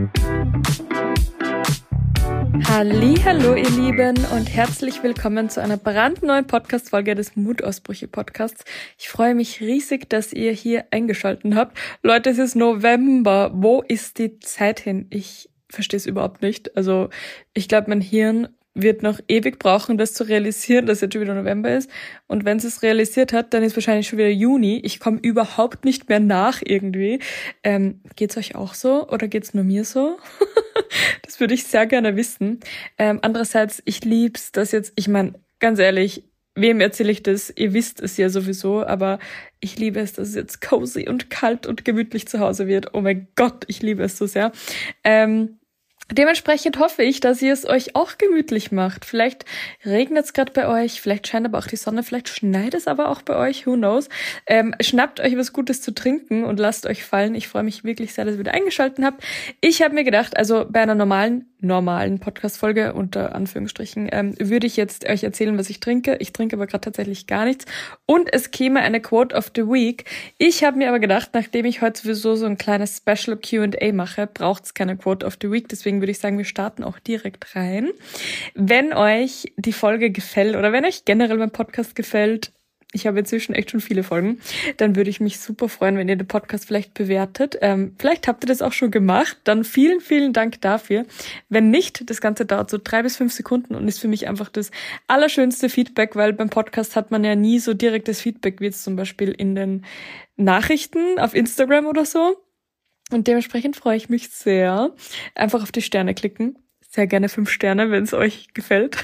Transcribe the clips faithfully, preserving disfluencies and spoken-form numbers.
Hallihallo ihr Lieben und herzlich willkommen zu einer brandneuen Podcast-Folge des Mutausbrüche-Podcasts. Ich freue mich riesig, dass ihr hier eingeschaltet habt. Leute, es ist November. Wo ist die Zeit hin? Ich verstehe es überhaupt nicht. Also ich glaube, mein Hirn wird noch ewig brauchen, das zu realisieren, dass jetzt schon wieder November ist. Und wenn es es realisiert hat, dann ist wahrscheinlich schon wieder Juni. Ich komme überhaupt nicht mehr nach irgendwie. Ähm, geht's euch auch so oder geht's nur mir so? Das würde ich sehr gerne wissen. Ähm, andererseits, ich lieb's, dass jetzt, ich meine, ganz ehrlich, wem erzähle ich das? Ihr wisst es ja sowieso, aber ich liebe es, dass es jetzt cozy und kalt und gemütlich zu Hause wird. Oh mein Gott, ich liebe es so sehr. Ähm, Dementsprechend hoffe ich, dass ihr es euch auch gemütlich macht. Vielleicht regnet es gerade bei euch, vielleicht scheint aber auch die Sonne, vielleicht schneit es aber auch bei euch, who knows. Ähm, schnappt euch was Gutes zu trinken und lasst euch fallen. Ich freue mich wirklich sehr, dass ihr wieder eingeschaltet habt. Ich habe mir gedacht, also bei einer normalen, normalen Podcast-Folge, unter Anführungsstrichen, ähm, würde ich jetzt euch erzählen, was ich trinke. Ich trinke aber gerade tatsächlich gar nichts. Und es käme eine Quote of the Week. Ich habe mir aber gedacht, nachdem ich heute sowieso so ein kleines Special Q and A mache, braucht es keine Quote of the Week. Deswegen würde ich sagen, wir starten auch direkt rein. Wenn euch die Folge gefällt oder wenn euch generell mein Podcast gefällt, ich habe inzwischen echt schon viele Folgen, dann würde ich mich super freuen, wenn ihr den Podcast vielleicht bewertet. Ähm, vielleicht habt ihr das auch schon gemacht, dann vielen, vielen Dank dafür. Wenn nicht, das Ganze dauert so drei bis fünf Sekunden und ist für mich einfach das allerschönste Feedback, weil beim Podcast hat man ja nie so direktes Feedback, wie jetzt zum Beispiel in den Nachrichten auf Instagram oder so. Und dementsprechend freue ich mich sehr. Einfach auf die Sterne klicken. Sehr gerne fünf Sterne, wenn es euch gefällt.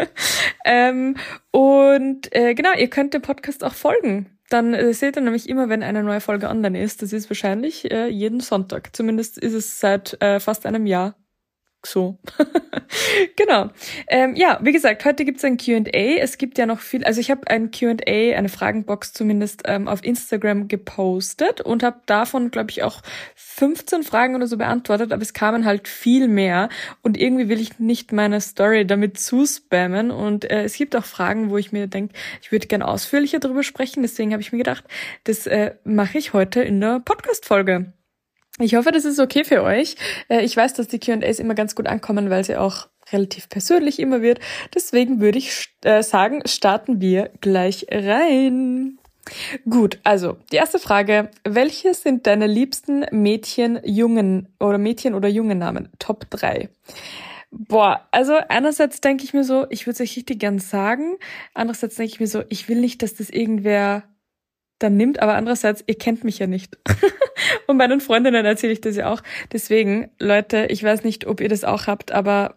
ähm, und äh, genau, ihr könnt dem Podcast auch folgen. Dann äh, seht ihr nämlich immer, wenn eine neue Folge online ist. Das ist wahrscheinlich äh, jeden Sonntag. Zumindest ist es seit äh, fast einem Jahr so. Genau. Ähm, ja, wie gesagt, heute gibt's ein Q and A. Es gibt ja noch viel, also ich habe ein Q and A, eine Fragenbox zumindest ähm, auf Instagram gepostet und habe davon, glaube ich, auch fünfzehn Fragen oder so beantwortet, aber es kamen halt viel mehr und irgendwie will ich nicht meine Story damit zuspammen und äh, es gibt auch Fragen, wo ich mir denke, ich würde gerne ausführlicher darüber sprechen, deswegen habe ich mir gedacht, das äh, mache ich heute in der Podcast-Folge. Ich hoffe, das ist okay für euch. Ich weiß, dass die Q and As immer ganz gut ankommen, weil sie auch relativ persönlich immer wird. Deswegen würde ich sagen, starten wir gleich rein. Gut, also die erste Frage. Welche sind deine liebsten Mädchen, Jungen oder Mädchen- oder Jungennamen? Top drei. Boah, also einerseits denke ich mir so, ich würde es euch richtig gern sagen. Andererseits denke ich mir so, ich will nicht, dass das irgendwer dann nimmt, aber andererseits, ihr kennt mich ja nicht. Und meinen Freundinnen erzähle ich das ja auch. Deswegen, Leute, ich weiß nicht, ob ihr das auch habt, aber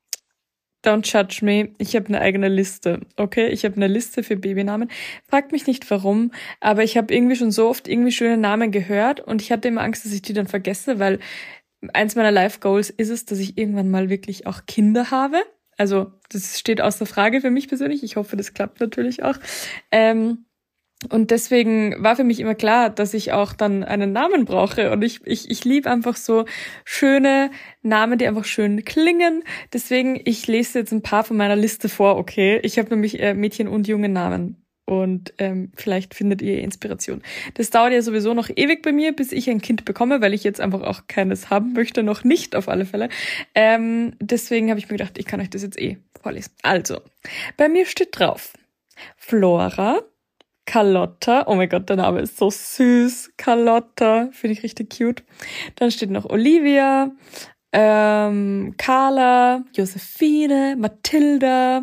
don't judge me. Ich habe eine eigene Liste, okay? Ich habe eine Liste für Babynamen. Fragt mich nicht, warum, aber ich habe irgendwie schon so oft irgendwie schöne Namen gehört und ich hatte immer Angst, dass ich die dann vergesse, weil eins meiner Life-Goals ist es, dass ich irgendwann mal wirklich auch Kinder habe. Also, das steht außer Frage für mich persönlich. Ich hoffe, das klappt natürlich auch. Ähm, Und deswegen war für mich immer klar, dass ich auch dann einen Namen brauche. Und ich ich ich liebe einfach so schöne Namen, die einfach schön klingen. Deswegen, ich lese jetzt ein paar von meiner Liste vor, okay? Ich habe nämlich äh, Mädchen- und Jungennamen. Und ähm, vielleicht findet ihr Inspiration. Das dauert ja sowieso noch ewig bei mir, bis ich ein Kind bekomme, weil ich jetzt einfach auch keines haben möchte. Noch nicht, auf alle Fälle. Ähm, deswegen habe ich mir gedacht, ich kann euch das jetzt eh vorlesen. Also, bei mir steht drauf Flora, Carlotta, oh mein Gott, der Name ist so süß. Carlotta, finde ich richtig cute. Dann steht noch Olivia, ähm, Carla, Josephine, Mathilda.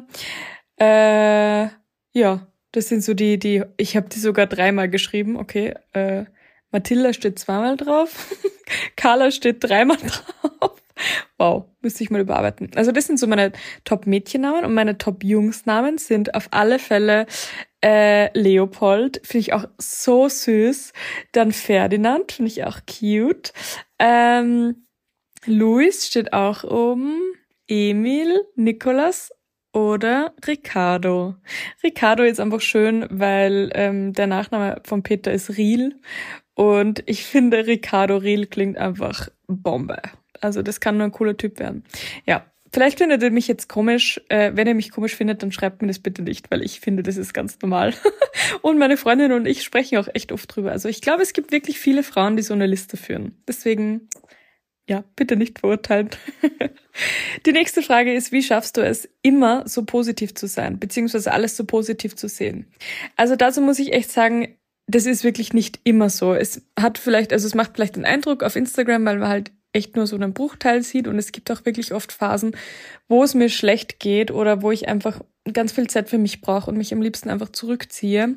Äh, ja, das sind so die, die, ich habe die sogar dreimal geschrieben, okay. Äh, Mathilda steht zweimal drauf, Carla steht dreimal drauf. Wow, müsste ich mal überarbeiten. Also das sind so meine Top-Mädchennamen und meine Top-Jungsnamen sind auf alle Fälle äh, Leopold, finde ich auch so süß. Dann Ferdinand, finde ich auch cute. Ähm, Luis steht auch oben. Emil, Nikolas oder Ricardo. Ricardo ist einfach schön, weil ähm, der Nachname von Peter ist Riel und ich finde Ricardo Riel klingt einfach Bombe. Also das kann nur ein cooler Typ werden. Ja, vielleicht findet ihr mich jetzt komisch. Äh, wenn ihr mich komisch findet, dann schreibt mir das bitte nicht, weil ich finde, das ist ganz normal. Und meine Freundin und ich sprechen auch echt oft drüber. Also ich glaube, es gibt wirklich viele Frauen, die so eine Liste führen. Deswegen ja, bitte nicht verurteilen. Die nächste Frage ist, wie schaffst du es, immer so positiv zu sein, beziehungsweise alles so positiv zu sehen? Also dazu muss ich echt sagen, das ist wirklich nicht immer so. Es hat vielleicht, also es macht vielleicht den Eindruck auf Instagram, weil man halt echt nur so einen Bruchteil sieht und es gibt auch wirklich oft Phasen, wo es mir schlecht geht oder wo ich einfach ganz viel Zeit für mich brauche und mich am liebsten einfach zurückziehe.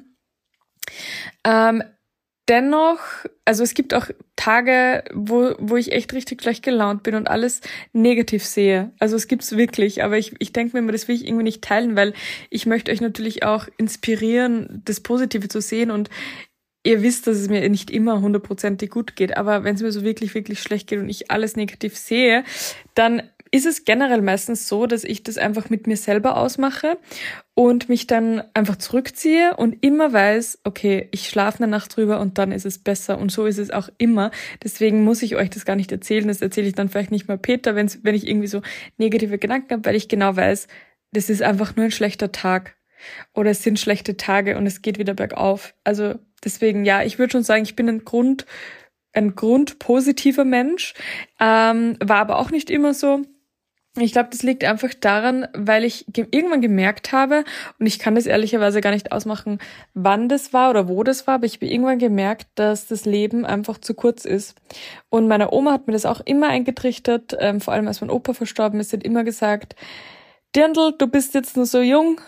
Ähm, Dennoch, also es gibt auch Tage, wo wo ich echt richtig schlecht gelaunt bin und alles negativ sehe. Also es gibt's wirklich, aber ich ich denke mir immer, das will ich irgendwie nicht teilen, weil ich möchte euch natürlich auch inspirieren, das Positive zu sehen und ihr wisst, dass es mir nicht immer hundertprozentig gut geht, aber wenn es mir so wirklich, wirklich schlecht geht und ich alles negativ sehe, dann ist es generell meistens so, dass ich das einfach mit mir selber ausmache und mich dann einfach zurückziehe und immer weiß, okay, ich schlafe eine Nacht drüber und dann ist es besser und so ist es auch immer. Deswegen muss ich euch das gar nicht erzählen, das erzähle ich dann vielleicht nicht mal Peter, wenn's, wenn ich irgendwie so negative Gedanken habe, weil ich genau weiß, das ist einfach nur ein schlechter Tag oder es sind schlechte Tage und es geht wieder bergauf. Also deswegen, ja, ich würde schon sagen, ich bin ein Grund, ein grundpositiver Mensch, ähm, war aber auch nicht immer so. Ich glaube, das liegt einfach daran, weil ich ge- irgendwann gemerkt habe, und ich kann das ehrlicherweise gar nicht ausmachen, wann das war oder wo das war, aber ich habe irgendwann gemerkt, dass das Leben einfach zu kurz ist. Und meine Oma hat mir das auch immer eingetrichtert, ähm, vor allem als mein Opa verstorben ist, sie hat immer gesagt, Dirndl, du bist jetzt nur so jung,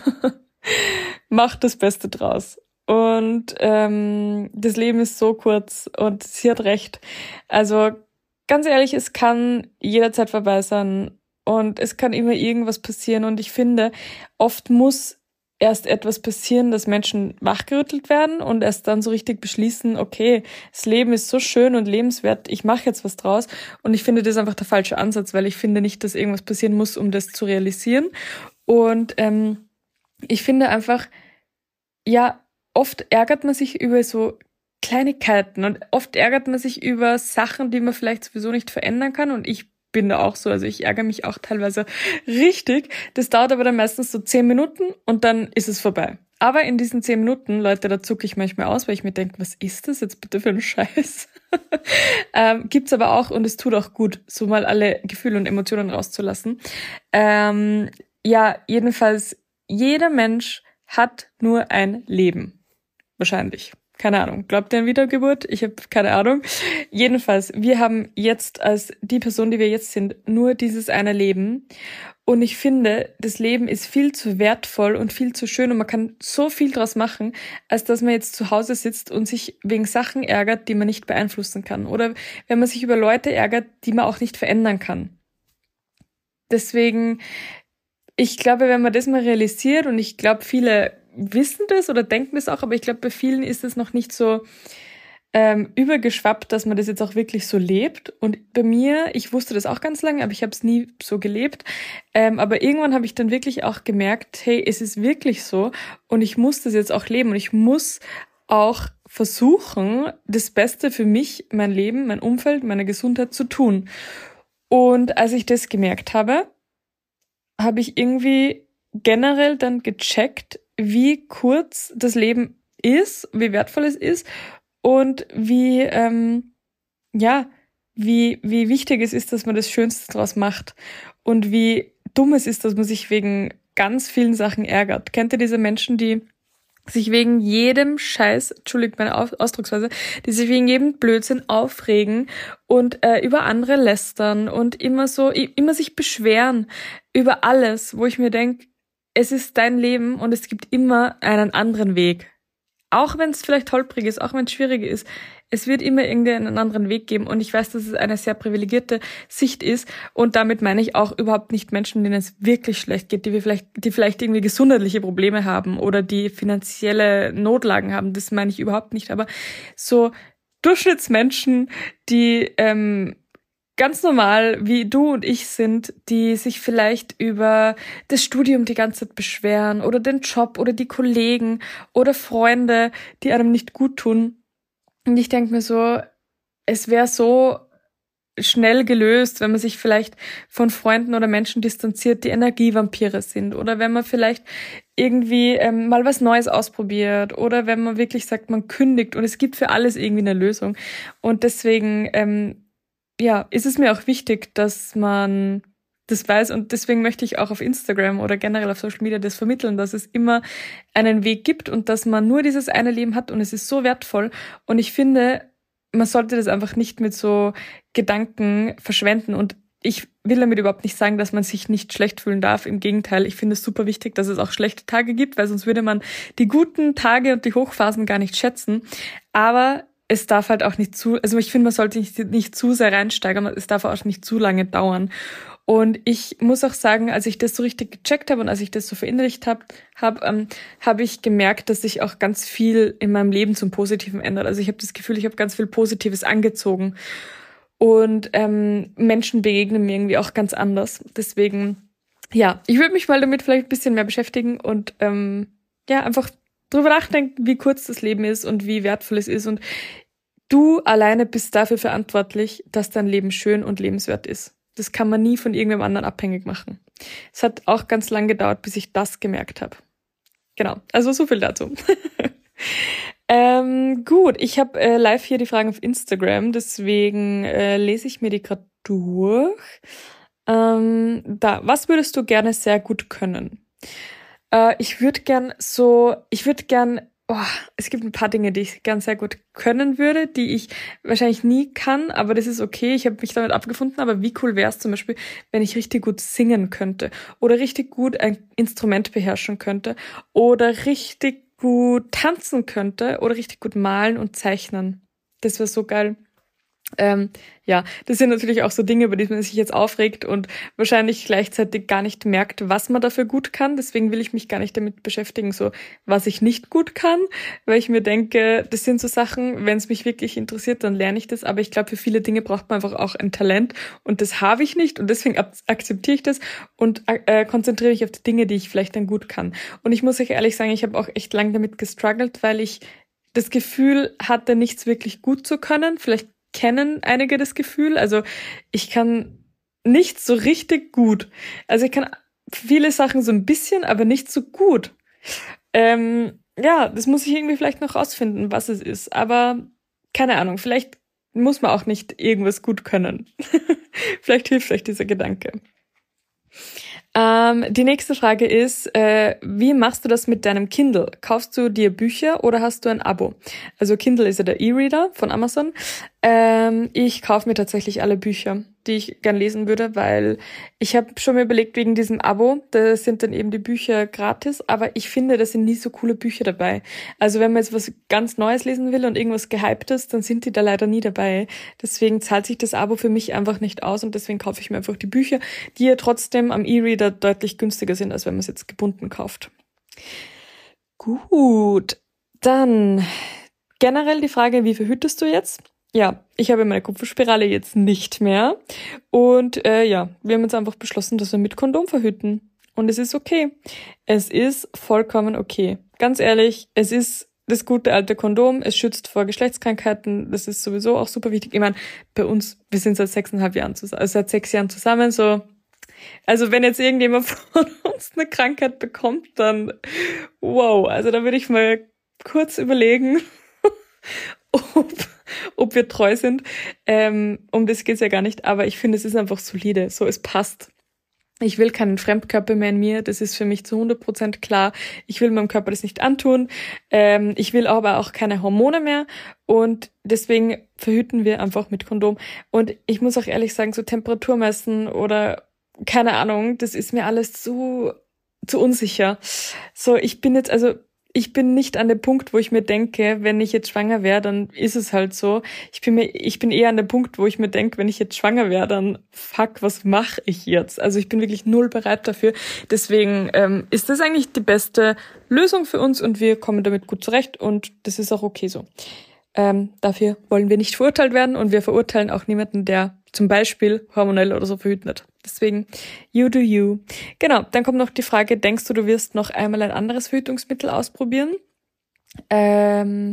mach das Beste draus. Und ähm, das Leben ist so kurz und sie hat recht. Also ganz ehrlich, es kann jederzeit vorbei sein und es kann immer irgendwas passieren. Und ich finde, oft muss erst etwas passieren, dass Menschen wachgerüttelt werden und erst dann so richtig beschließen, okay, das Leben ist so schön und lebenswert, ich mache jetzt was draus. Und ich finde, das ist einfach der falsche Ansatz, weil ich finde nicht, dass irgendwas passieren muss, um das zu realisieren. Und ähm, ich finde einfach, ja, oft ärgert man sich über so Kleinigkeiten und oft ärgert man sich über Sachen, die man vielleicht sowieso nicht verändern kann und ich bin da auch so, also ich ärgere mich auch teilweise richtig. Das dauert aber dann meistens so zehn Minuten und dann ist es vorbei. Aber in diesen zehn Minuten, Leute, da zucke ich manchmal aus, weil ich mir denke, was ist das jetzt bitte für ein Scheiß? ähm, gibt's aber auch und es tut auch gut, so mal alle Gefühle und Emotionen rauszulassen. Ähm, ja, jedenfalls, jeder Mensch hat nur ein Leben. Wahrscheinlich. Keine Ahnung. Glaubt ihr an Wiedergeburt? Ich habe keine Ahnung. Jedenfalls, wir haben jetzt als die Person, die wir jetzt sind, nur dieses eine Leben. Und ich finde, das Leben ist viel zu wertvoll und viel zu schön und man kann so viel draus machen, als dass man jetzt zu Hause sitzt und sich wegen Sachen ärgert, die man nicht beeinflussen kann. Oder wenn man sich über Leute ärgert, die man auch nicht verändern kann. Deswegen, ich glaube, wenn man das mal realisiert, und ich glaube, viele wissen das oder denken das auch, aber ich glaube, bei vielen ist es noch nicht so ähm, übergeschwappt, dass man das jetzt auch wirklich so lebt. Und bei mir, ich wusste das auch ganz lange, aber ich habe es nie so gelebt. Ähm, aber irgendwann habe ich dann wirklich auch gemerkt, hey, es ist wirklich so und ich muss das jetzt auch leben und ich muss auch versuchen, das Beste für mich, mein Leben, mein Umfeld, meine Gesundheit zu tun. Und als ich das gemerkt habe, habe ich irgendwie generell dann gecheckt, wie kurz das Leben ist, wie wertvoll es ist und wie, ähm, ja, wie, wie wichtig es ist, dass man das Schönste draus macht und wie dumm es ist, dass man sich wegen ganz vielen Sachen ärgert. Kennt ihr diese Menschen, die sich wegen jedem Scheiß, entschuldigt meine Ausdrucksweise, die sich wegen jedem Blödsinn aufregen und äh, über andere lästern und immer so, immer sich beschweren über alles, wo ich mir denke, es ist dein Leben und es gibt immer einen anderen Weg. Auch wenn es vielleicht holprig ist, auch wenn es schwierig ist, es wird immer irgendeinen anderen Weg geben und ich weiß, dass es eine sehr privilegierte Sicht ist und damit meine ich auch überhaupt nicht Menschen, denen es wirklich schlecht geht, die wir vielleicht, die vielleicht irgendwie gesundheitliche Probleme haben oder die finanzielle Notlagen haben, das meine ich überhaupt nicht, aber so Durchschnittsmenschen, die ähm, ganz normal wie du und ich sind, die sich vielleicht über das Studium die ganze Zeit beschweren oder den Job oder die Kollegen oder Freunde, die einem nicht gut tun. Und ich denke mir so, es wäre so schnell gelöst, wenn man sich vielleicht von Freunden oder Menschen distanziert, die Energievampire sind oder wenn man vielleicht irgendwie ähm, mal was Neues ausprobiert oder wenn man wirklich sagt, man kündigt und es gibt für alles irgendwie eine Lösung. Und deswegen ähm, ja, ist es mir auch wichtig, dass man das weiß und deswegen möchte ich auch auf Instagram oder generell auf Social Media das vermitteln, dass es immer einen Weg gibt und dass man nur dieses eine Leben hat und es ist so wertvoll und ich finde, man sollte das einfach nicht mit so Gedanken verschwenden und ich will damit überhaupt nicht sagen, dass man sich nicht schlecht fühlen darf. Im Gegenteil, ich finde es super wichtig, dass es auch schlechte Tage gibt, weil sonst würde man die guten Tage und die Hochphasen gar nicht schätzen. Aber es darf halt auch nicht zu, also ich finde, man sollte nicht, nicht zu sehr reinsteigern, es darf auch nicht zu lange dauern. Und ich muss auch sagen, als ich das so richtig gecheckt habe und als ich das so verinnerlicht habe, habe ähm, habe ich gemerkt, dass sich auch ganz viel in meinem Leben zum Positiven ändert. Also ich habe das Gefühl, ich habe ganz viel Positives angezogen. Und ähm, Menschen begegnen mir irgendwie auch ganz anders. Deswegen, ja, ich würde mich mal damit vielleicht ein bisschen mehr beschäftigen und ähm, ja, einfach drüber nachdenken, wie kurz das Leben ist und wie wertvoll es ist. Und du alleine bist dafür verantwortlich, dass dein Leben schön und lebenswert ist. Das kann man nie von irgendwem anderen abhängig machen. Es hat auch ganz lang gedauert, bis ich das gemerkt habe. Genau, also so viel dazu. ähm, gut, ich habe äh, live hier die Fragen auf Instagram, deswegen äh, lese ich mir die gerade durch. Ähm, da, was würdest du gerne sehr gut können? Äh, ich würde gern so, ich würde gern, oh, es gibt ein paar Dinge, die ich gern sehr gut können würde, die ich wahrscheinlich nie kann, aber das ist okay, ich habe mich damit abgefunden, aber wie cool wäre es zum Beispiel, wenn ich richtig gut singen könnte oder richtig gut ein Instrument beherrschen könnte oder richtig gut tanzen könnte oder richtig gut malen und zeichnen. Das wäre so geil. Ähm, ja, das sind natürlich auch so Dinge, über die man sich jetzt aufregt und wahrscheinlich gleichzeitig gar nicht merkt, was man dafür gut kann. Deswegen will ich mich gar nicht damit beschäftigen, so was ich nicht gut kann, weil ich mir denke, das sind so Sachen, wenn es mich wirklich interessiert, dann lerne ich das. Aber ich glaube, für viele Dinge braucht man einfach auch ein Talent und das habe ich nicht und deswegen ab- akzeptiere ich das und äh, konzentriere mich auf die Dinge, die ich vielleicht dann gut kann. Und ich muss euch ehrlich sagen, ich habe auch echt lange damit gestruggelt, weil ich das Gefühl hatte, nichts wirklich gut zu können. Vielleicht kennen einige das Gefühl. Also ich kann nicht so richtig gut. Also ich kann viele Sachen so ein bisschen, aber nicht so gut. Ähm, ja, das muss ich irgendwie vielleicht noch rausfinden, was es ist. Aber keine Ahnung, vielleicht muss man auch nicht irgendwas gut können. Vielleicht hilft euch dieser Gedanke. Ähm, die nächste Frage ist, äh, wie machst du das mit deinem Kindle? Kaufst du dir Bücher oder hast du ein Abo? Also Kindle ist ja der E-Reader von Amazon. Ähm, ich kaufe mir tatsächlich alle Bücher, die ich gern lesen würde, weil ich habe schon mal überlegt, wegen diesem Abo, da sind dann eben die Bücher gratis, aber ich finde, da sind nie so coole Bücher dabei. Also wenn man jetzt was ganz Neues lesen will und irgendwas Gehyptes, dann sind die da leider nie dabei. Deswegen zahlt sich das Abo für mich einfach nicht aus und deswegen kaufe ich mir einfach die Bücher, die ja trotzdem am E-Reader deutlich günstiger sind, als wenn man es jetzt gebunden kauft. Gut, dann generell die Frage, wie verhütest du jetzt? Ja, ich habe meine Kupferspirale jetzt nicht mehr und äh, ja, wir haben jetzt einfach beschlossen, dass wir mit Kondom verhüten und es ist okay. Es ist vollkommen okay. Ganz ehrlich, es ist das gute alte Kondom, es schützt vor Geschlechtskrankheiten, das ist sowieso auch super wichtig. Ich meine, bei uns, wir sind seit sechseinhalb Jahren zusammen, also seit sechs Jahren zusammen, so. Also wenn jetzt irgendjemand von uns eine Krankheit bekommt, dann wow, also da würde ich mal kurz überlegen, ob, ob wir treu sind. Ähm, um das geht's ja gar nicht, aber ich finde, es ist einfach solide, so es passt. Ich will keinen Fremdkörper mehr in mir, das ist für mich zu hundert Prozent klar. Ich will meinem Körper das nicht antun. Ähm, ich will aber auch keine Hormone mehr und deswegen verhüten wir einfach mit Kondom. Und ich muss auch ehrlich sagen, so Temperatur messen oder keine Ahnung, das ist mir alles zu, zu unsicher. So, ich bin jetzt, also ich bin nicht an dem Punkt, wo ich mir denke, wenn ich jetzt schwanger wäre, dann ist es halt so. Ich bin mir, ich bin eher an dem Punkt, wo ich mir denke, wenn ich jetzt schwanger wäre, dann fuck, was mache ich jetzt? Also ich bin wirklich null bereit dafür. Deswegen ähm, ist das eigentlich die beste Lösung für uns und wir kommen damit gut zurecht und das ist auch okay so. Ähm, dafür wollen wir nicht verurteilt werden und wir verurteilen auch niemanden, der zum Beispiel hormonell oder so verhütet. Deswegen, you do you. Genau, dann kommt noch die Frage, denkst du, du wirst noch einmal ein anderes Verhütungsmittel ausprobieren? Ähm,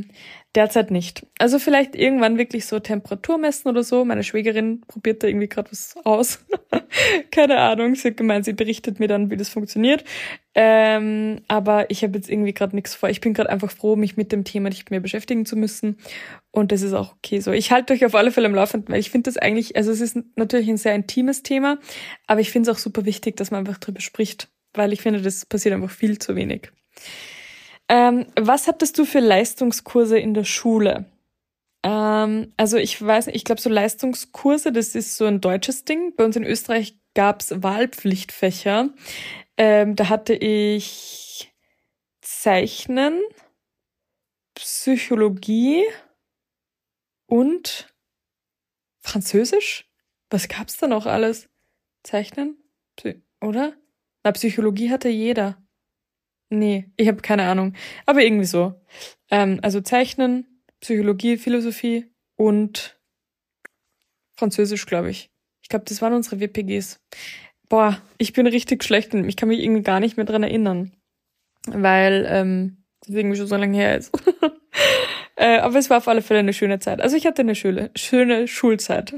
Derzeit nicht. Also vielleicht irgendwann wirklich so Temperatur messen oder so. Meine Schwägerin probiert da irgendwie gerade was aus. Keine Ahnung. Sie hat gemeint, sie berichtet mir dann, wie das funktioniert. Ähm, aber ich habe jetzt irgendwie gerade nichts vor. Ich bin gerade einfach froh, mich mit dem Thema nicht mehr beschäftigen zu müssen. Und das ist auch okay so. Ich halte euch auf alle Fälle im Laufenden, weil ich finde das eigentlich, also es ist natürlich ein sehr intimes Thema, aber ich finde es auch super wichtig, dass man einfach drüber spricht, weil ich finde, das passiert einfach viel zu wenig. Ähm, was hattest du für Leistungskurse in der Schule? Ähm, also ich weiß nicht, ich glaube so Leistungskurse, das ist so ein deutsches Ding. Bei uns in Österreich gab's Wahlpflichtfächer. Ähm, da hatte ich Zeichnen, Psychologie und Französisch? Was gab's da noch alles? Zeichnen? Psy- Oder? Na, Psychologie hatte jeder. Nee, ich habe keine Ahnung. Aber irgendwie so. Ähm, also Zeichnen, Psychologie, Philosophie und Französisch, glaube ich. Ich glaube, das waren unsere W P Gs. Boah, ich bin richtig schlecht und ich kann mich irgendwie gar nicht mehr dran erinnern. Weil ähm, das irgendwie schon so lange her ist. äh, aber es war auf alle Fälle eine schöne Zeit. Also ich hatte eine schöne, schöne Schulzeit.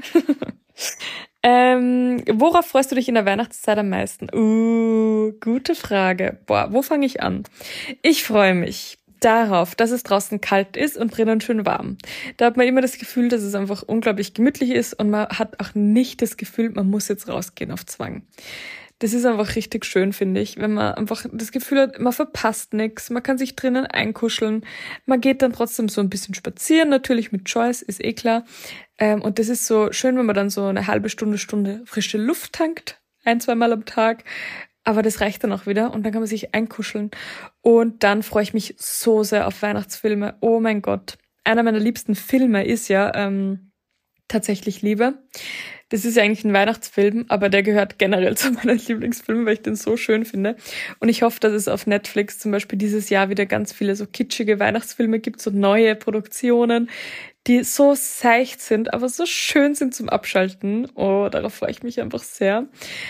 ähm, worauf freust du dich in der Weihnachtszeit am meisten? Uh, gute Frage. Boah, wo fange ich an? Ich freue mich darauf, dass es draußen kalt ist und drinnen schön warm. Da hat man immer das Gefühl, dass es einfach unglaublich gemütlich ist und man hat auch nicht das Gefühl, man muss jetzt rausgehen auf Zwang. Das ist einfach richtig schön, finde ich, wenn man einfach das Gefühl hat, man verpasst nichts, man kann sich drinnen einkuscheln, man geht dann trotzdem so ein bisschen spazieren, natürlich mit Choice, ist eh klar. Ähm, und das ist so schön, wenn man dann so eine halbe Stunde, Stunde frische Luft tankt, ein, zweimal am Tag. Aber das reicht dann auch wieder und dann kann man sich einkuscheln. Und dann freue ich mich so sehr auf Weihnachtsfilme. Oh mein Gott. Einer meiner liebsten Filme ist ja ähm, tatsächlich Liebe. Das ist ja eigentlich ein Weihnachtsfilm, aber der gehört generell zu meinen Lieblingsfilmen, weil ich den so schön finde. Und ich hoffe, dass es auf Netflix zum Beispiel dieses Jahr wieder ganz viele so kitschige Weihnachtsfilme gibt, so neue Produktionen, die so seicht sind, aber so schön sind zum Abschalten. Oh, darauf freue ich mich einfach sehr.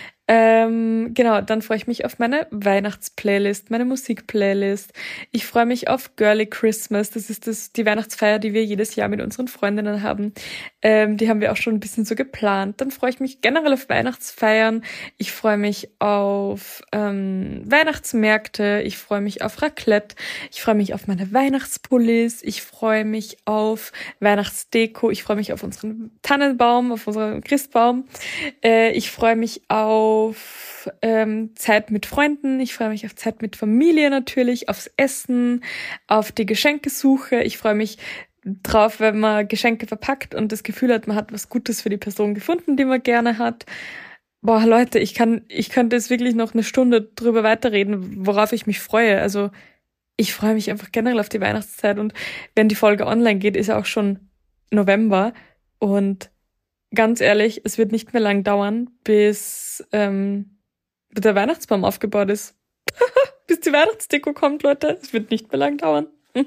Ähm, genau, dann freue ich mich auf meine Weihnachtsplaylist, meine Musikplaylist. Ich freue mich auf Girly Christmas. Das ist das, die Weihnachtsfeier, die wir jedes Jahr mit unseren Freundinnen haben. Ähm, die haben wir auch schon ein bisschen so geplant. Dann freue ich mich generell auf Weihnachtsfeiern. Ich freue mich auf ähm, Weihnachtsmärkte. Ich freue mich auf Raclette. Ich freue mich auf meine Weihnachtspullis. Ich freue mich auf Weihnachtsdeko. Ich freue mich auf unseren Tannenbaum, auf unseren Christbaum. Äh, ich freue mich auf auf ähm, Zeit mit Freunden, ich freue mich auf Zeit mit Familie natürlich, aufs Essen, auf die Geschenkesuche. Ich freue mich drauf, wenn man Geschenke verpackt und das Gefühl hat, man hat was Gutes für die Person gefunden, die man gerne hat. Boah, Leute, ich kann, ich könnte jetzt wirklich noch eine Stunde drüber weiterreden, worauf ich mich freue. Also ich freue mich einfach generell auf die Weihnachtszeit und wenn die Folge online geht, ist ja auch schon November und ganz ehrlich, es wird nicht mehr lang dauern, bis ähm, der Weihnachtsbaum aufgebaut ist. Bis die Weihnachtsdeko kommt, Leute. Es wird nicht mehr lang dauern.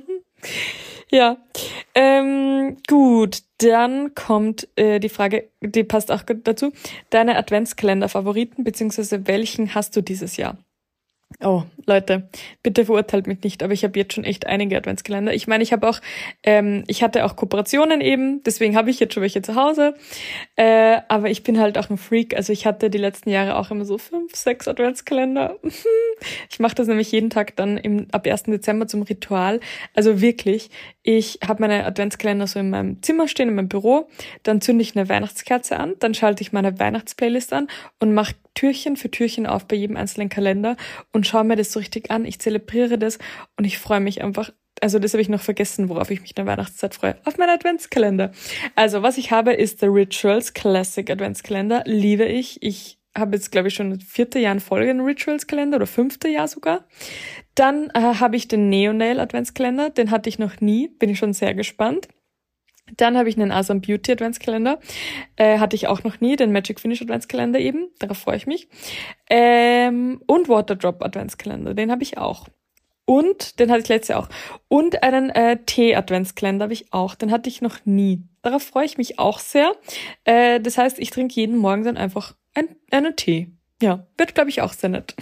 Ja, ähm, gut. Dann kommt äh, die Frage, die passt auch gut dazu. Deine Adventskalender-Favoriten, beziehungsweise welchen hast du dieses Jahr? Oh, Leute, bitte verurteilt mich nicht, aber ich habe jetzt schon echt einige Adventskalender. Ich meine, ich habe auch, ähm, ich hatte auch Kooperationen eben, deswegen habe ich jetzt schon welche zu Hause. Äh, aber ich bin halt auch ein Freak. Also ich hatte die letzten Jahre auch immer so fünf, sechs Adventskalender. Ich mache das nämlich jeden Tag dann im, ab ersten Dezember zum Ritual. Also wirklich, ich habe meine Adventskalender so in meinem Zimmer stehen, in meinem Büro. Dann zünde ich eine Weihnachtskerze an, dann schalte ich meine Weihnachtsplaylist an und mache Türchen für Türchen auf bei jedem einzelnen Kalender und schaue mir das so richtig an. Ich zelebriere das und ich freue mich einfach. Also das habe ich noch vergessen, worauf ich mich in der Weihnachtszeit freue. Auf meinen Adventskalender. Also was ich habe, ist The Rituals Classic Adventskalender. Liebe ich. Ich habe jetzt, glaube ich, schon das vierte Jahr in Folge einen Rituals-Kalender oder fünfte Jahr sogar. Dann äh, habe ich den Neonail Adventskalender. Den hatte ich noch nie. Bin ich schon sehr gespannt. Dann habe ich einen Awesome Beauty Adventskalender. Äh, hatte ich auch noch nie. Den Magic Finish Adventskalender eben. Darauf freue ich mich. Ähm, und Waterdrop Adventskalender. Den habe ich auch. Und, den hatte ich letztes Jahr auch. Und einen äh, Tee-Adventskalender habe ich auch. Den hatte ich noch nie. Darauf freue ich mich auch sehr. Äh, das heißt, ich trinke jeden Morgen dann einfach ein, einen Tee. Ja, wird, glaube ich, auch sehr nett.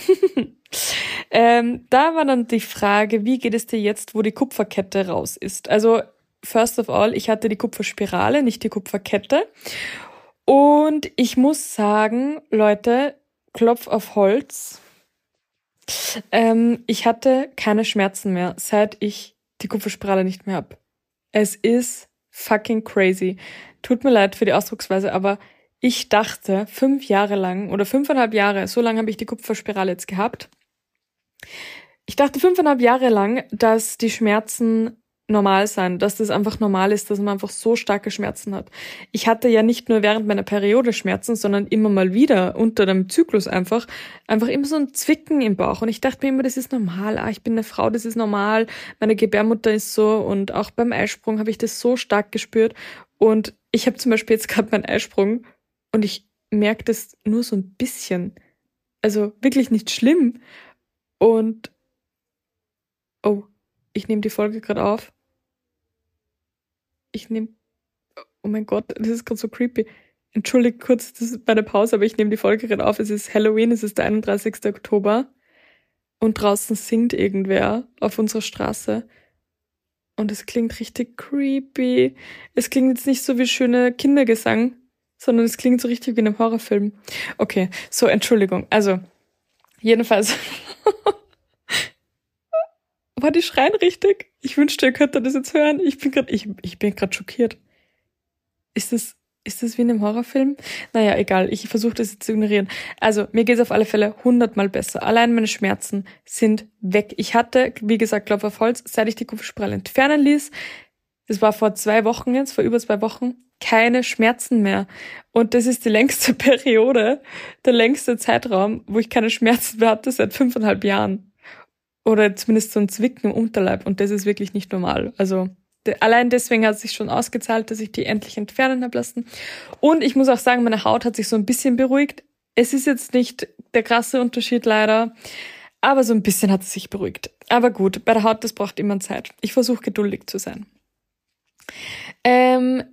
ähm, da war dann die Frage, wie geht es dir jetzt, wo die Kupferkette raus ist? Also first of all, ich hatte die Kupferspirale, nicht die Kupferkette. Und ich muss sagen, Leute, Klopf auf Holz, ähm, ich hatte keine Schmerzen mehr, seit ich die Kupferspirale nicht mehr hab. Es ist fucking crazy. Tut mir leid für die Ausdrucksweise, aber ich dachte fünf Jahre lang oder fünfeinhalb Jahre, so lange habe ich die Kupferspirale jetzt gehabt. Ich dachte fünfeinhalb Jahre lang, dass die Schmerzen normal sein, dass das einfach normal ist, dass man einfach so starke Schmerzen hat. Ich hatte ja nicht nur während meiner Periode Schmerzen, sondern immer mal wieder unter dem Zyklus einfach, einfach immer so ein Zwicken im Bauch. Und ich dachte mir immer, das ist normal. Ah, ich bin eine Frau, das ist normal. Meine Gebärmutter ist so. Und auch beim Eisprung habe ich das so stark gespürt. Und ich habe zum Beispiel jetzt gerade meinen Eisprung und ich merke das nur so ein bisschen. Also wirklich nicht schlimm. Und oh, ich nehme die Folge gerade auf. Ich nehme... Oh mein Gott, das ist gerade so creepy. Entschuldigt kurz, das ist meine Pause, aber ich nehme die Folge gerade auf. Es ist Halloween, es ist der einunddreißigster Oktober. Und draußen singt irgendwer auf unserer Straße. Und es klingt richtig creepy. Es klingt jetzt nicht so wie schöner Kindergesang, sondern es klingt so richtig wie in einem Horrorfilm. Okay, so, Entschuldigung. Also, jedenfalls... War die schreien richtig? Ich wünschte, ihr könntet das jetzt hören. Ich bin gerade, ich, ich bin gerade schockiert. Ist das, ist das wie in einem Horrorfilm? Naja, egal. Ich versuche das jetzt zu ignorieren. Also, mir geht es auf alle Fälle hundertmal besser. Allein meine Schmerzen sind weg. Ich hatte, wie gesagt, Klopf auf Holz, seit ich die Kupferspirale entfernen ließ. Das war vor zwei Wochen jetzt, vor über zwei Wochen. Keine Schmerzen mehr. Und das ist die längste Periode, der längste Zeitraum, wo ich keine Schmerzen mehr hatte seit fünfeinhalb Jahren. Oder zumindest so ein Zwicken im Unterleib. Und das ist wirklich nicht normal. Also de- allein deswegen hat es sich schon ausgezahlt, dass ich die endlich entfernen habe lassen. Und ich muss auch sagen, meine Haut hat sich so ein bisschen beruhigt. Es ist jetzt nicht der krasse Unterschied leider. Aber so ein bisschen hat es sich beruhigt. Aber gut, bei der Haut, das braucht immer Zeit. Ich versuche geduldig zu sein. Ähm,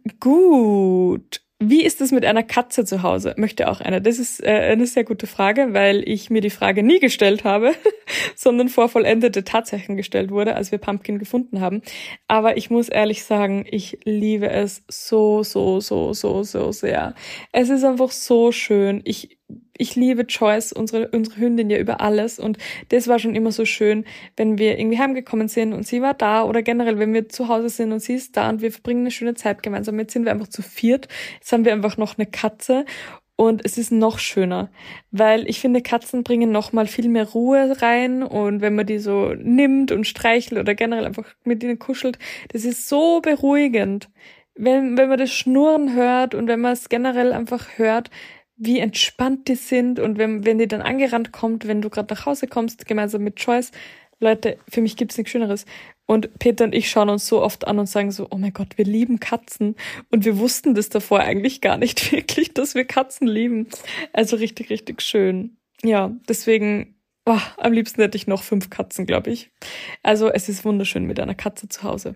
gut. Wie ist es mit einer Katze zu Hause? Möchte auch eine. Das ist äh, eine sehr gute Frage, weil ich mir die Frage nie gestellt habe, sondern vor vollendete Tatsachen gestellt wurde, als wir Pumpkin gefunden haben. Aber ich muss ehrlich sagen, ich liebe es so, so, so, so, so sehr. Es ist einfach so schön. Ich Ich liebe Joyce, unsere, unsere Hündin, ja über alles. Und das war schon immer so schön, wenn wir irgendwie heimgekommen sind und sie war da oder generell, wenn wir zu Hause sind und sie ist da und wir verbringen eine schöne Zeit gemeinsam. Jetzt sind wir einfach zu viert. Jetzt haben wir einfach noch eine Katze und es ist noch schöner, weil ich finde, Katzen bringen noch mal viel mehr Ruhe rein und wenn man die so nimmt und streichelt oder generell einfach mit ihnen kuschelt, das ist so beruhigend. Wenn, wenn man das Schnurren hört und wenn man es generell einfach hört, wie entspannt die sind und wenn, wenn die dann angerannt kommt, wenn du gerade nach Hause kommst, gemeinsam mit Joyce, Leute, für mich gibt's nichts Schöneres. Und Peter und ich schauen uns so oft an und sagen so, oh mein Gott, wir lieben Katzen. Und wir wussten das davor eigentlich gar nicht wirklich, dass wir Katzen lieben. Also richtig, richtig schön. Ja, deswegen, oh, am liebsten hätte ich noch fünf Katzen, glaube ich. Also es ist wunderschön mit einer Katze zu Hause.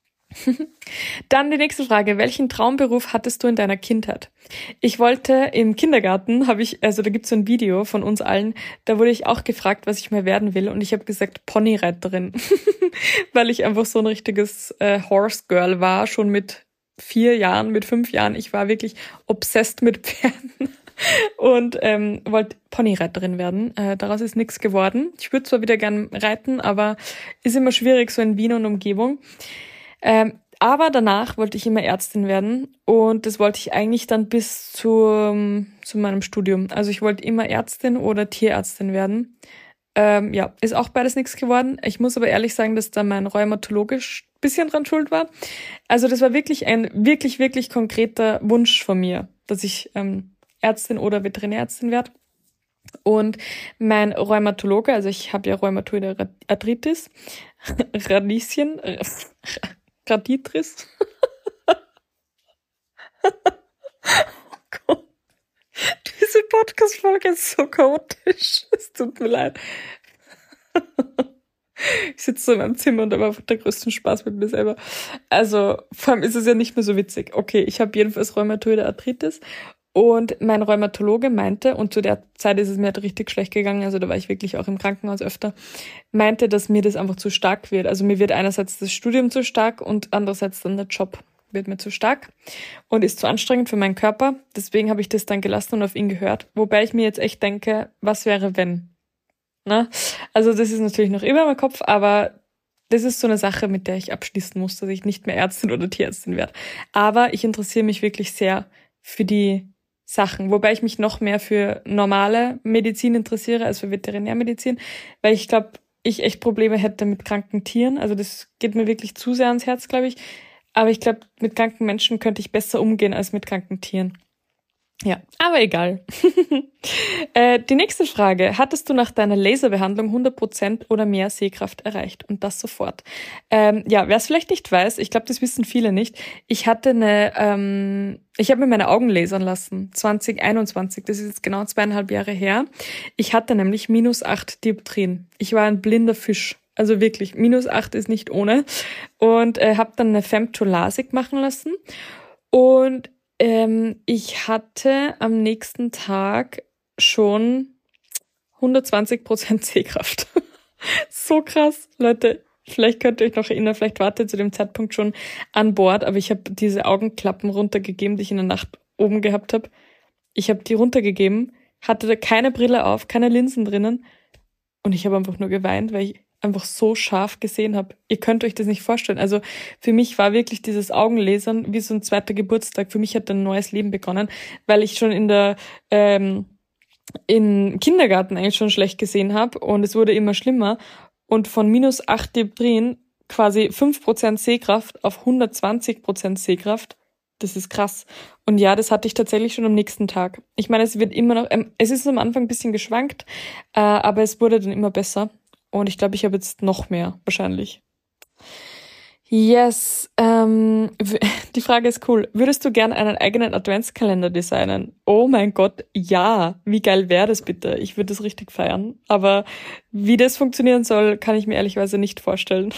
Dann die nächste Frage. Welchen Traumberuf hattest du in deiner Kindheit? Ich wollte im Kindergarten, habe ich, also da gibt's so ein Video von uns allen, da wurde ich auch gefragt, was ich mal werden will und ich habe gesagt Ponyreiterin, weil ich einfach so ein richtiges äh, Horse Girl war, schon mit vier Jahren, mit fünf Jahren. Ich war wirklich obsessed mit Pferden und ähm, wollte Ponyreiterin werden. Äh, daraus ist nichts geworden. Ich würde zwar wieder gern reiten, aber ist immer schwierig, so in Wien und Umgebung. Ähm, aber danach wollte ich immer Ärztin werden und das wollte ich eigentlich dann bis zu, zu meinem Studium. Also ich wollte immer Ärztin oder Tierärztin werden. Ähm, ja, ist auch beides nichts geworden. Ich muss aber ehrlich sagen, dass da mein rheumatologisch bisschen dran schuld war. Also das war wirklich ein wirklich, wirklich konkreter Wunsch von mir, dass ich ähm, Ärztin oder Veterinärärztin werde. Und mein Rheumatologe, also ich habe ja Rheumatoide Arthritis, Radieschen, Raditris. Oh Gott. Diese Podcast-Folge ist so chaotisch. Es tut mir leid. Ich sitze so in meinem Zimmer und habe einfach den größten Spaß mit mir selber. Also, vor allem ist es ja nicht mehr so witzig. Okay, ich habe jedenfalls Rheumatoide Arthritis Und mein Rheumatologe meinte, und zu der Zeit ist es mir halt richtig schlecht gegangen, also da war ich wirklich auch im Krankenhaus öfter, meinte, dass mir das einfach zu stark wird. Also mir wird einerseits das Studium zu stark und andererseits dann der Job wird mir zu stark und ist zu anstrengend für meinen Körper. Deswegen habe ich das dann gelassen und auf ihn gehört. Wobei ich mir jetzt echt denke, was wäre, wenn? Na? Also das ist natürlich noch immer in meinem Kopf, aber das ist so eine Sache, mit der ich abschließen muss, dass ich nicht mehr Ärztin oder Tierärztin werde. Aber ich interessiere mich wirklich sehr für die Sachen, wobei ich mich noch mehr für normale Medizin interessiere als für Veterinärmedizin, weil ich glaube, ich echt Probleme hätte mit kranken Tieren. Also das geht mir wirklich zu sehr ans Herz, glaube ich. Aber ich glaube, mit kranken Menschen könnte ich besser umgehen als mit kranken Tieren. Ja, aber egal. äh, die nächste Frage. Hattest du nach deiner Laserbehandlung hundert Prozent oder mehr Sehkraft erreicht? Und das sofort. Ähm, ja, wer es vielleicht nicht weiß, ich glaube, das wissen viele nicht. Ich hatte eine, ähm, ich habe mir meine Augen lasern lassen. zwanzig einundzwanzig, das ist jetzt genau zweieinhalb Jahre her. Ich hatte nämlich minus acht Dioptrien. Ich war ein blinder Fisch. Also wirklich, minus acht ist nicht ohne. Und äh, habe dann eine Femtolasik machen lassen. Und ähm, ich hatte am nächsten Tag schon hundertzwanzig Prozent Sehkraft. So krass, Leute. Vielleicht könnt ihr euch noch erinnern, vielleicht wart ihr zu dem Zeitpunkt schon an Bord, aber ich habe diese Augenklappen runtergegeben, die ich in der Nacht oben gehabt habe. Ich habe die runtergegeben, hatte da keine Brille auf, keine Linsen drinnen und ich habe einfach nur geweint, weil ich einfach so scharf gesehen habe. Ihr könnt euch das nicht vorstellen. Also für mich war wirklich dieses Augenlasern wie so ein zweiter Geburtstag. Für mich hat ein neues Leben begonnen, weil ich schon in der ähm, im Kindergarten eigentlich schon schlecht gesehen habe und es wurde immer schlimmer. Und von minus acht Dioptrien quasi fünf Prozent Sehkraft auf hundertzwanzig Prozent Sehkraft. Das ist krass. Und ja, das hatte ich tatsächlich schon am nächsten Tag. Ich meine, es wird immer noch, ähm, es ist am Anfang ein bisschen geschwankt, äh, aber es wurde dann immer besser. Und ich glaube, ich habe jetzt noch mehr, wahrscheinlich. Yes, ähm, die Frage ist cool. Würdest du gern einen eigenen Adventskalender designen? Oh mein Gott, ja. Wie geil wäre das bitte? Ich würde das richtig feiern. Aber wie das funktionieren soll, kann ich mir ehrlicherweise nicht vorstellen.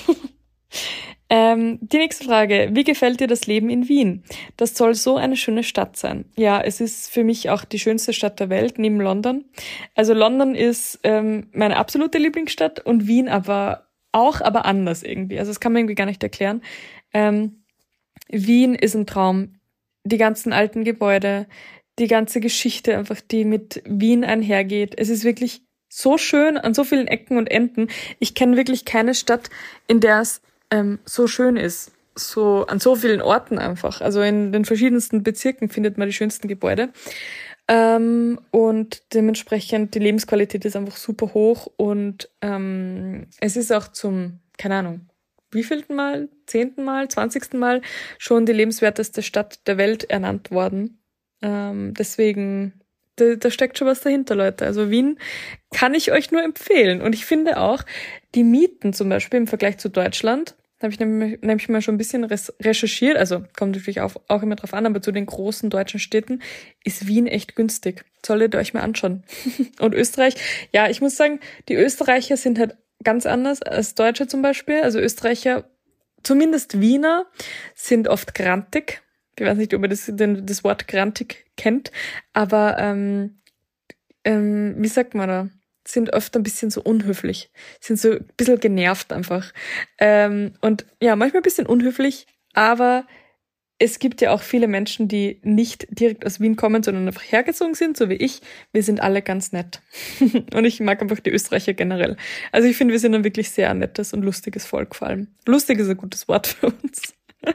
ähm, die nächste Frage. Wie gefällt dir das Leben in Wien? Das soll so eine schöne Stadt sein. Ja, es ist für mich auch die schönste Stadt der Welt, neben London. Also London ist ähm, meine absolute Lieblingsstadt und Wien aber auch, aber anders irgendwie. Also das kann man irgendwie gar nicht erklären. Ähm, Wien ist ein Traum. Die ganzen alten Gebäude, die ganze Geschichte einfach, die mit Wien einhergeht. Es ist wirklich so schön an so vielen Ecken und Enden. Ich kenne wirklich keine Stadt, in der es ähm, so schön ist. So an so vielen Orten einfach. Also in den verschiedensten Bezirken findet man die schönsten Gebäude. Ähm, und dementsprechend die Lebensqualität ist einfach super hoch und ähm, es ist auch zum, keine Ahnung, wievielten Mal, zehnten Mal, zwanzigsten Mal schon die lebenswerteste Stadt der Welt ernannt worden. Ähm, deswegen, da, da steckt schon was dahinter, Leute. Also Wien kann ich euch nur empfehlen. Und ich finde auch, die Mieten zum Beispiel im Vergleich zu Deutschland, da habe ich nämlich, nämlich mal schon ein bisschen res- recherchiert, also kommt natürlich auch, auch immer drauf an, aber zu den großen deutschen Städten ist Wien echt günstig. Solltet ihr euch mal anschauen. Und Österreich, ja, ich muss sagen, die Österreicher sind halt ganz anders als Deutsche zum Beispiel. Also Österreicher, zumindest Wiener, sind oft grantig. Ich weiß nicht, ob ihr das, den, das Wort grantig kennt, aber ähm, ähm, wie sagt man da? Sind öfter ein bisschen so unhöflich, sind so ein bisschen genervt einfach. Ähm, und ja, manchmal ein bisschen unhöflich, aber es gibt ja auch viele Menschen, die nicht direkt aus Wien kommen, sondern einfach hergezogen sind, so wie ich. Wir sind alle ganz nett. Und ich mag einfach die Österreicher generell. Also ich finde, wir sind ein wirklich sehr nettes und lustiges Volk vor allem. Lustig ist ein gutes Wort für uns.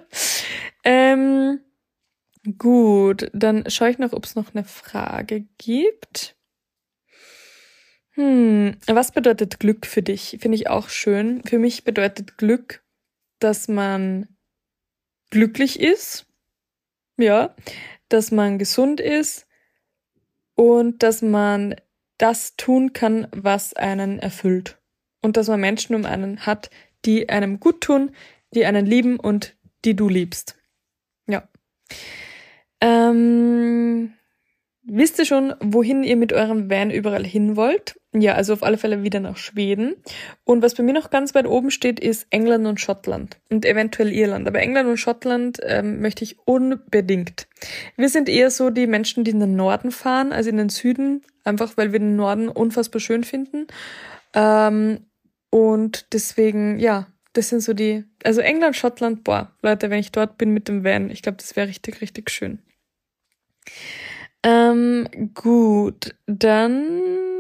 ähm, gut, dann schaue ich noch, ob es noch eine Frage gibt. Hm, was bedeutet Glück für dich? Finde ich auch schön. Für mich bedeutet Glück, dass man glücklich ist, ja, dass man gesund ist und dass man das tun kann, was einen erfüllt. Und dass man Menschen um einen hat, die einem gut tun, die einen lieben und die du liebst. Ja. Ähm... Wisst ihr schon, wohin ihr mit eurem Van überall hin wollt? ja, also auf alle Fälle wieder nach Schweden. Und was bei mir noch ganz weit oben steht, ist England und Schottland und eventuell Irland. Aber England und Schottland ähm, möchte ich unbedingt. Wir sind eher so die Menschen, die in den Norden fahren, als in den Süden, einfach weil wir den Norden unfassbar schön finden. Ähm, und deswegen, ja, das sind so die, also England, Schottland, boah, Leute, wenn ich dort bin mit dem Van, ich glaube, das wäre richtig, richtig schön. Ähm, gut, dann...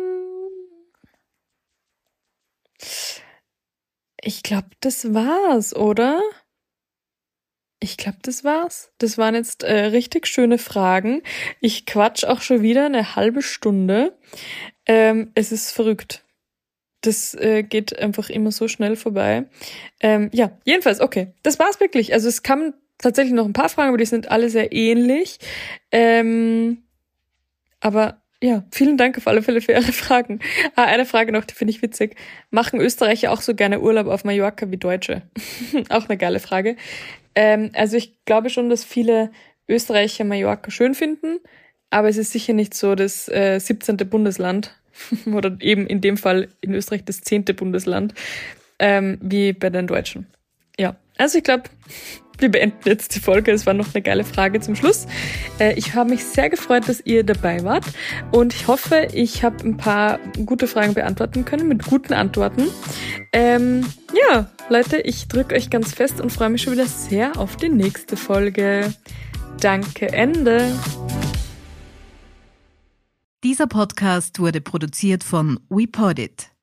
Ich glaube, das war's, oder? Ich glaube, das war's. Das waren jetzt äh, richtig schöne Fragen. Ich quatsch auch schon wieder eine halbe Stunde. Ähm, es ist verrückt. Das äh, geht einfach immer so schnell vorbei. Ähm, ja, jedenfalls, okay. Das war's wirklich. Also es kamen tatsächlich noch ein paar Fragen, aber die sind alle sehr ähnlich. Ähm, aber ja, vielen Dank auf alle Fälle für Ihre Fragen. Ah, eine Frage noch, die finde ich witzig. Machen Österreicher auch so gerne Urlaub auf Mallorca wie Deutsche? Auch eine geile Frage. Ähm, also ich glaube schon, dass viele Österreicher Mallorca schön finden, aber es ist sicher nicht so das äh, siebzehnte Bundesland oder eben in dem Fall in Österreich das zehnte Bundesland ähm, wie bei den Deutschen. Ja, also ich glaube, wir beenden jetzt die Folge. Es war noch eine geile Frage zum Schluss. Äh, ich habe mich sehr gefreut, dass ihr dabei wart und ich hoffe, ich habe ein paar gute Fragen beantworten können mit guten Antworten. Ähm, ja, Leute, ich drücke euch ganz fest und freue mich schon wieder sehr auf die nächste Folge. Danke, Ende. Dieser Podcast wurde produziert von WePodit.